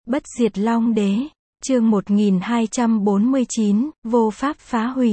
Bất diệt Long Đế, chương 1249, vô pháp phá hủy.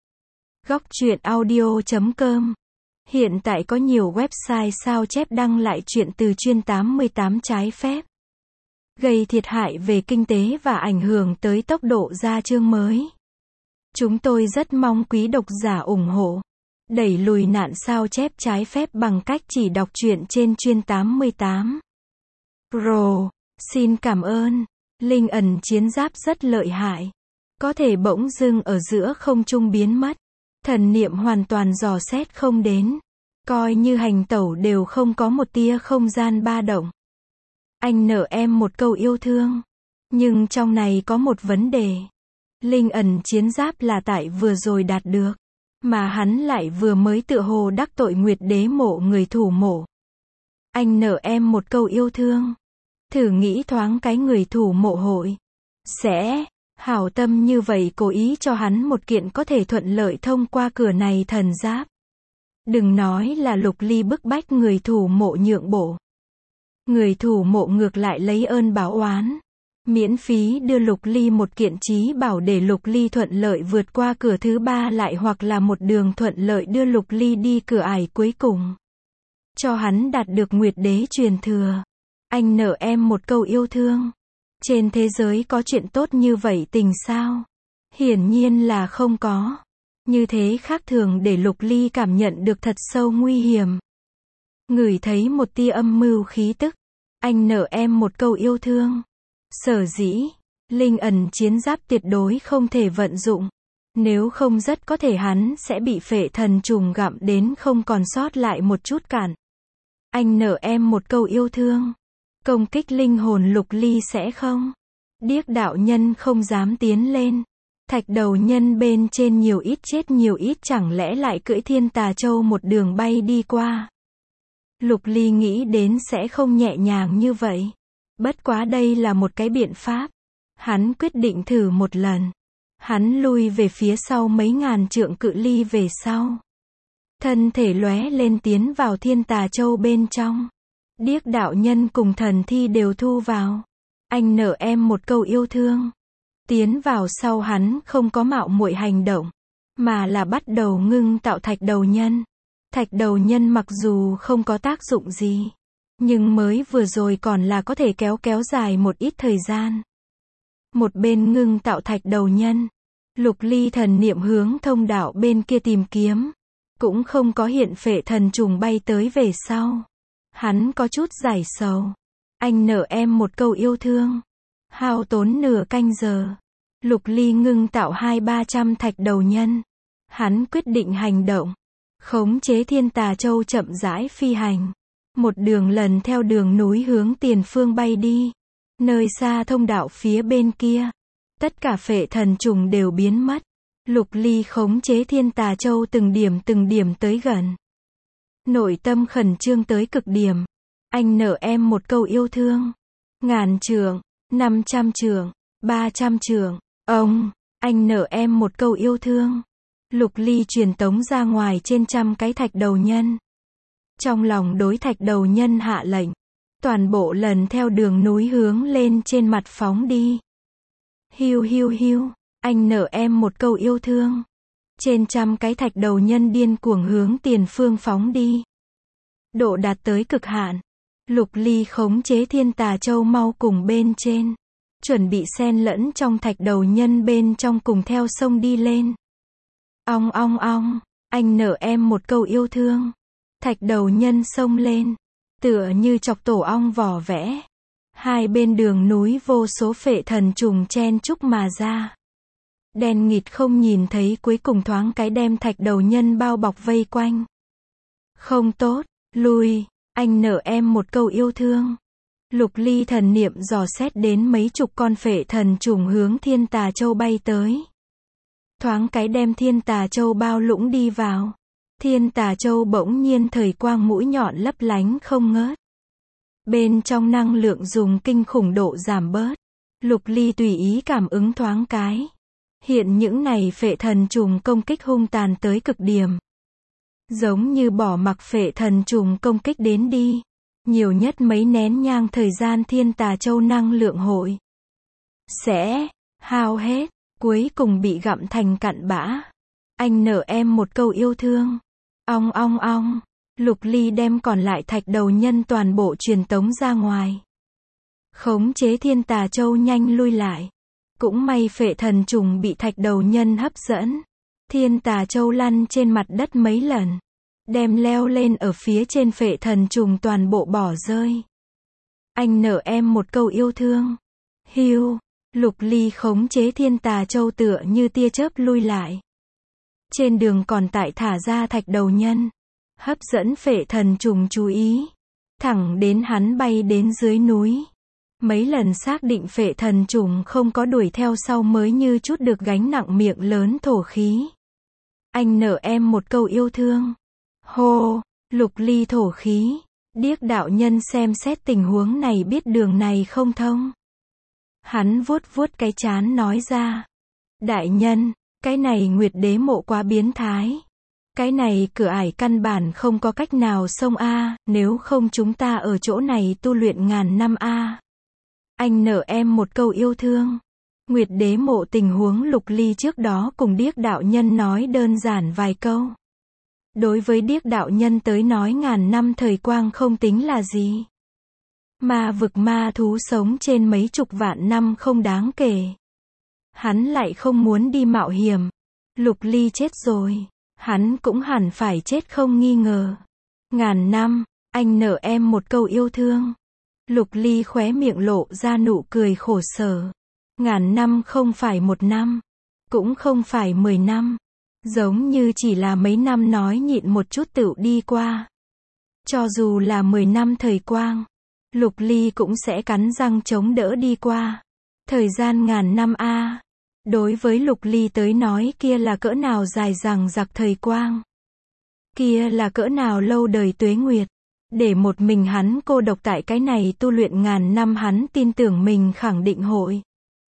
Góc truyện audio.com. Hiện tại có nhiều website sao chép đăng lại truyện từ chuyên 88 trái phép, gây thiệt hại về kinh tế và ảnh hưởng tới tốc độ ra chương mới. Chúng tôi rất mong quý độc giả ủng hộ, đẩy lùi nạn sao chép trái phép bằng cách chỉ đọc truyện trên chuyên 88 Pro. Xin cảm ơn. Linh ẩn chiến giáp rất lợi hại, có thể bỗng dưng ở giữa không trung biến mất, thần niệm hoàn toàn dò xét không đến, coi như hành tẩu đều không có một tia không gian ba động. Anh nợ em một câu yêu thương, nhưng trong này có một vấn đề. Linh ẩn chiến giáp là tại vừa rồi đạt được, mà hắn lại vừa mới tựa hồ đắc tội Nguyệt Đế mộ người thủ mộ. Anh nợ em một câu yêu thương. Thử nghĩ thoáng cái người thủ mộ hội sẽ hảo tâm như vậy cố ý cho hắn một kiện có thể thuận lợi thông qua cửa này thần giáp. Đừng nói là Lục Ly bức bách người thủ mộ nhượng bộ. Người thủ mộ ngược lại lấy ơn báo oán, miễn phí đưa Lục Ly một kiện chí bảo để Lục Ly thuận lợi vượt qua cửa thứ ba lại, hoặc là một đường thuận lợi đưa Lục Ly đi cửa ải cuối cùng, cho hắn đạt được Nguyệt Đế truyền thừa. Anh nợ em một câu yêu thương. Trên thế giới có chuyện tốt như vậy tình sao? Hiển nhiên là không có. Như thế khác thường để Lục Ly cảm nhận được thật sâu nguy hiểm. Ngửi thấy một tia âm mưu khí tức. Anh nợ em một câu yêu thương. Sở dĩ, linh ẩn chiến giáp tuyệt đối không thể vận dụng. Nếu không rất có thể hắn sẽ bị phệ thần trùng gặm đến không còn sót lại một chút cản. Anh nợ em một câu yêu thương. Công kích linh hồn Lục Ly sẽ không. Điếc đạo nhân không dám tiến lên. Thạch đầu nhân bên trên nhiều ít chết nhiều ít, chẳng lẽ lại cưỡi Thiên Tà Châu một đường bay đi qua. Lục Ly nghĩ đến sẽ không nhẹ nhàng như vậy. Bất quá đây là một cái biện pháp. Hắn quyết định thử một lần. Hắn lui về phía sau mấy ngàn trượng cự ly về sau. Thân thể lóe lên tiến vào Thiên Tà Châu bên trong. Điếc đạo nhân cùng thần thi đều thu vào. Anh nợ em một câu yêu thương. Tiến vào sau hắn không có mạo muội hành động, mà là bắt đầu ngưng tạo thạch đầu nhân. Thạch đầu nhân mặc dù không có tác dụng gì, nhưng mới vừa rồi còn là có thể kéo dài một ít thời gian. Một bên ngưng tạo thạch đầu nhân, Lục Ly thần niệm hướng thông đạo bên kia tìm kiếm, cũng không có hiện phệ thần trùng bay tới về sau. Hắn có chút giải sầu. Anh nợ em một câu yêu thương. Hao tốn nửa canh giờ, Lục Ly ngưng tạo 200-300 thạch đầu nhân. Hắn quyết định hành động, khống chế Thiên Tà Châu chậm rãi phi hành. Một đường lần theo đường núi hướng tiền phương bay đi. Nơi xa thông đạo phía bên kia, tất cả phệ thần trùng đều biến mất. Lục Ly khống chế Thiên Tà Châu từng điểm tới gần. Nội tâm khẩn trương tới cực điểm. Anh nợ em một câu yêu thương. 1000 trượng, 500 trượng, 300 trượng. Anh nợ em một câu yêu thương. Lục Ly truyền tống ra ngoài trên 100 cái thạch đầu nhân. Trong lòng đối thạch đầu nhân hạ lệnh. Toàn bộ lần theo đường núi hướng lên trên mặt phóng đi. Hiu hiu hiu. Anh nợ em một câu yêu thương. Trên 100 cái thạch đầu nhân điên cuồng hướng tiền phương phóng đi. Độ đạt tới cực hạn. Lục Ly khống chế Thiên Tà Châu mau cùng bên trên. Chuẩn bị xen lẫn trong thạch đầu nhân bên trong cùng theo sông đi lên. Ong. Anh nợ em một câu yêu thương. Thạch đầu nhân sông lên. Tựa như chọc tổ ong vỏ vẽ. Hai bên đường núi vô số phệ thần trùng chen chúc mà ra. Đen nghịt không nhìn thấy cuối cùng thoáng cái đem thạch đầu nhân bao bọc vây quanh. Không tốt, lui, anh nợ em một câu yêu thương. Lục Ly thần niệm dò xét đến mấy chục con phệ thần trùng hướng Thiên Tà Châu bay tới. Thoáng cái đem Thiên Tà Châu bao lũng đi vào. Thiên Tà Châu bỗng nhiên thời quang mũi nhọn lấp lánh không ngớt. Bên trong năng lượng dùng kinh khủng độ giảm bớt. Lục Ly tùy ý cảm ứng thoáng cái. Hiện những này phệ thần trùng công kích hung tàn tới cực điểm. Giống như bỏ mặc phệ thần trùng công kích đến đi. Nhiều nhất mấy nén nhang thời gian Thiên Tà Châu năng lượng hội sẽ hao hết, cuối cùng bị gặm thành cặn bã. Anh nợ em một câu yêu thương. Ong ong ong. Lục Ly đem còn lại thạch đầu nhân toàn bộ truyền tống ra ngoài. Khống chế Thiên Tà Châu nhanh lui lại. Cũng may phệ thần trùng bị thạch đầu nhân hấp dẫn. Thiên Tà Châu lăn trên mặt đất mấy lần. Đem leo lên ở phía trên phệ thần trùng toàn bộ bỏ rơi. Anh nợ em một câu yêu thương. Hiu. Lục Ly khống chế Thiên Tà Châu tựa như tia chớp lui lại. Trên đường còn tại thả ra thạch đầu nhân. Hấp dẫn phệ thần trùng chú ý. Thẳng đến hắn bay đến dưới núi. Mấy lần xác định phệ thần trùng không có đuổi theo sau mới như chút được gánh nặng miệng lớn thổ khí. Anh nợ em một câu yêu thương. Hô, Lục Ly thổ khí. Điếc đạo nhân xem xét tình huống này biết đường này không thông. Hắn vuốt vuốt cái trán nói ra. Đại nhân, cái này Nguyệt Đế mộ quá biến thái. Cái này cửa ải căn bản không có cách nào xông a, nếu không chúng ta ở chỗ này tu luyện ngàn năm a. Anh nợ em một câu yêu thương. Nguyệt Đế mộ tình huống Lục Ly trước đó cùng điếc đạo nhân nói đơn giản vài câu. Đối với điếc đạo nhân tới nói ngàn năm thời quang không tính là gì. Ma vực ma thú sống trên mấy chục vạn năm không đáng kể. Hắn lại không muốn đi mạo hiểm. Lục Ly chết rồi. Hắn cũng hẳn phải chết không nghi ngờ. Ngàn năm, anh nợ em một câu yêu thương. Lục Ly khóe miệng lộ ra nụ cười khổ sở. Ngàn năm không phải một năm. Cũng không phải 10 năm. Giống như chỉ là mấy năm nói nhịn một chút tựu đi qua. Cho dù là 10 năm thời quang. Lục Ly cũng sẽ cắn răng chống đỡ đi qua. Thời gian ngàn năm a. Đối với Lục Ly tới nói kia là cỡ nào dài dằng dặc thời quang. Kia là cỡ nào lâu đời tuế nguyệt. Để một mình hắn cô độc tại cái này tu luyện ngàn năm hắn tin tưởng mình khẳng định hội.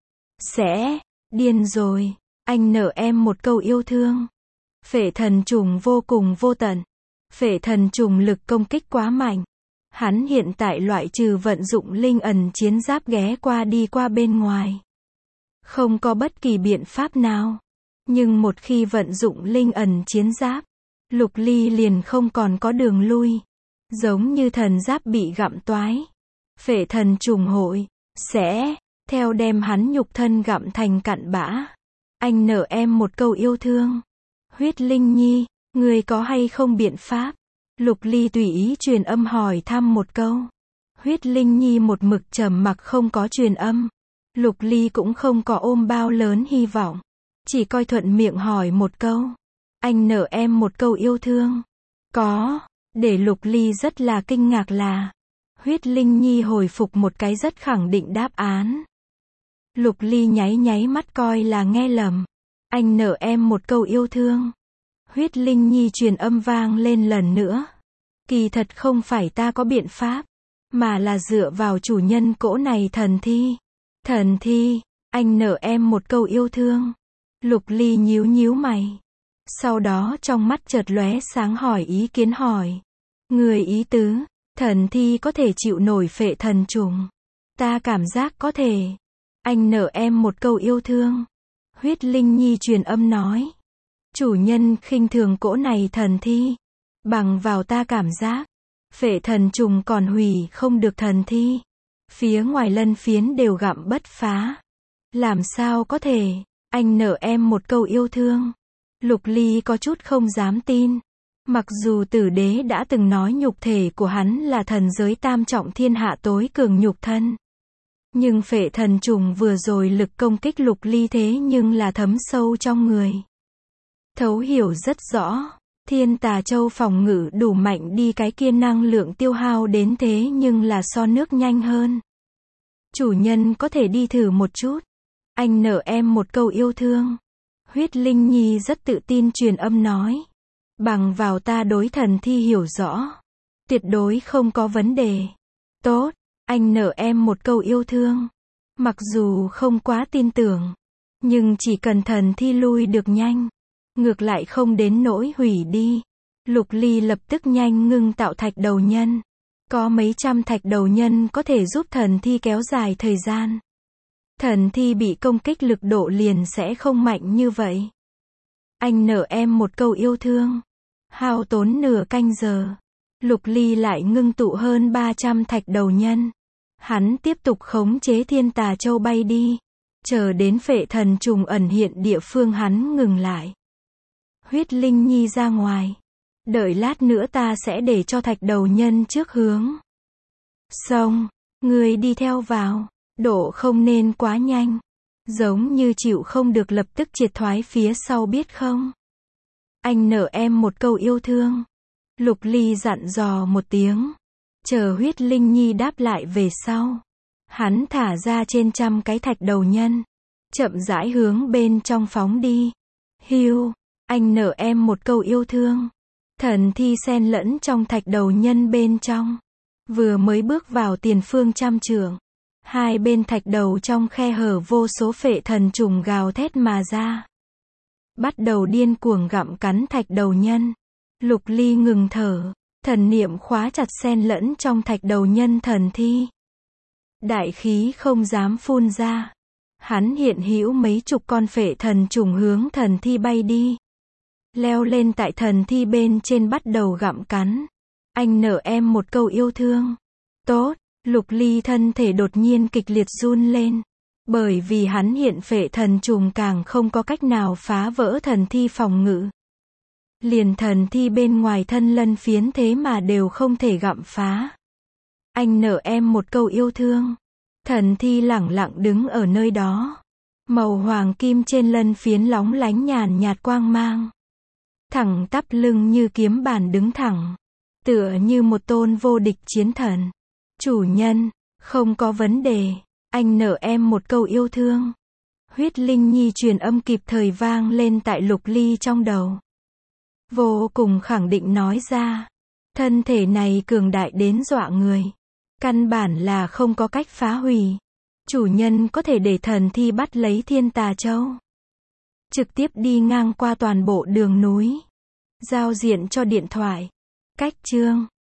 Sẽ, điên rồi, anh nợ em một câu yêu thương. Phệ thần trùng vô cùng vô tận. Phệ thần trùng lực công kích quá mạnh. Hắn hiện tại loại trừ vận dụng linh ẩn chiến giáp ghé qua đi qua bên ngoài. Không có bất kỳ biện pháp nào. Nhưng một khi vận dụng linh ẩn chiến giáp, Lục Ly liền không còn có đường lui. Giống như thần giáp bị gặm toái. Phệ thần trùng hội sẽ theo đem hắn nhục thân gặm thành cặn bã. Anh nợ em một câu yêu thương. Huyết Linh Nhi, người có hay không biện pháp? Lục Ly tùy ý truyền âm hỏi thăm một câu. Huyết Linh Nhi một mực trầm mặc không có truyền âm. Lục Ly cũng không có ôm bao lớn hy vọng. Chỉ coi thuận miệng hỏi một câu. Anh nợ em một câu yêu thương. Có. Để Lục Ly rất là kinh ngạc là. Huyết Linh Nhi hồi phục một cái rất khẳng định đáp án. Lục Ly nháy nháy mắt coi là nghe lầm. Anh nợ em một câu yêu thương. Huyết Linh Nhi truyền âm vang lên lần nữa. Kỳ thật không phải ta có biện pháp. Mà là dựa vào chủ nhân cỗ này thần thi. Thần thi, anh nợ em một câu yêu thương. Lục Ly nhíu nhíu mày. Sau đó trong mắt chợt lóe sáng hỏi ý kiến hỏi. Người ý tứ, thần thi có thể chịu nổi phệ thần trùng. Ta cảm giác có thể. Anh nợ em một câu yêu thương. Huyết Linh Nhi truyền âm nói. Chủ nhân khinh thường cỗ này thần thi. Bằng vào ta cảm giác. Phệ thần trùng còn hủy không được thần thi. Phía ngoài lân phiến đều gặm bất phá. Làm sao có thể. Anh nợ em một câu yêu thương. Lục Ly có chút không dám tin. Mặc dù Tử Đế đã từng nói nhục thể của hắn là thần giới tam trọng thiên hạ tối cường nhục thân. Nhưng phệ thần trùng vừa rồi lực công kích Lục Ly thế nhưng là thấm sâu trong người. Thấu hiểu rất rõ. Thiên Tà Châu phòng ngự đủ mạnh đi cái kia năng lượng tiêu hao đến thế nhưng là so nước nhanh hơn. Chủ nhân có thể đi thử một chút. Anh nợ em một câu yêu thương. Huyết Linh Nhi rất tự tin truyền âm nói. Bằng vào ta đối thần thi hiểu rõ. Tuyệt đối không có vấn đề. Tốt, anh nợ em một câu yêu thương. Mặc dù không quá tin tưởng. Nhưng chỉ cần thần thi lui được nhanh. Ngược lại không đến nỗi hủy đi. Lục Ly lập tức nhanh ngưng tạo thạch đầu nhân. Có mấy trăm thạch đầu nhân có thể giúp thần thi kéo dài thời gian. Thần thi bị công kích lực độ liền sẽ không mạnh như vậy. Anh nợ em một câu yêu thương. Hao tốn nửa canh giờ. Lục Ly lại ngưng tụ hơn 300 thạch đầu nhân. Hắn tiếp tục khống chế thiên tà châu bay đi. Chờ đến phệ thần trùng ẩn hiện địa phương hắn ngừng lại. Huyết Linh Nhi ra ngoài. Đợi lát nữa ta sẽ để cho thạch đầu nhân trước hướng. Xong, người đi theo vào. Độ không nên quá nhanh. Giống như chịu không được lập tức triệt thoái phía sau biết không? Anh nợ em một câu yêu thương. Lục Ly dặn dò một tiếng. Chờ Huyết Linh Nhi đáp lại về sau. Hắn thả ra trên trăm cái thạch đầu nhân. Chậm rãi hướng bên trong phóng đi. Hiu, anh nợ em một câu yêu thương. Thần thi xen lẫn trong thạch đầu nhân bên trong. Vừa mới bước vào tiền phương trăm trượng. Hai bên thạch đầu trong khe hở vô số phệ thần trùng gào thét mà ra. Bắt đầu điên cuồng gặm cắn thạch đầu nhân. Lục Ly ngừng thở. Thần niệm khóa chặt xen lẫn trong thạch đầu nhân thần thi. Đại khí không dám phun ra. Hắn hiện hữu mấy chục con phệ thần trùng hướng thần thi bay đi. Leo lên tại thần thi bên trên bắt đầu gặm cắn. Anh nợ em một câu yêu thương. Tốt, Lục Ly thân thể đột nhiên kịch liệt run lên. Bởi vì hắn hiện phệ thần trùng càng không có cách nào phá vỡ thần thi phòng ngự. Liền thần thi bên ngoài thân lân phiến thế mà đều không thể gặm phá. Anh nợ em một câu yêu thương. Thần thi lẳng lặng đứng ở nơi đó. Màu hoàng kim trên lân phiến lóng lánh nhàn nhạt quang mang. Thẳng tắp lưng như kiếm bản đứng thẳng. Tựa như một tôn vô địch chiến thần. Chủ nhân, không có vấn đề. Anh nợ em một câu yêu thương. Huyết Linh Nhi truyền âm kịp thời vang lên tại Lục Ly trong đầu. Vô cùng khẳng định nói ra. Thân thể này cường đại đến dọa người. Căn bản là không có cách phá hủy. Chủ nhân có thể để thần thi bắt lấy thiên tà châu. Trực tiếp đi ngang qua toàn bộ đường núi. Giao diện cho điện thoại. Cách chương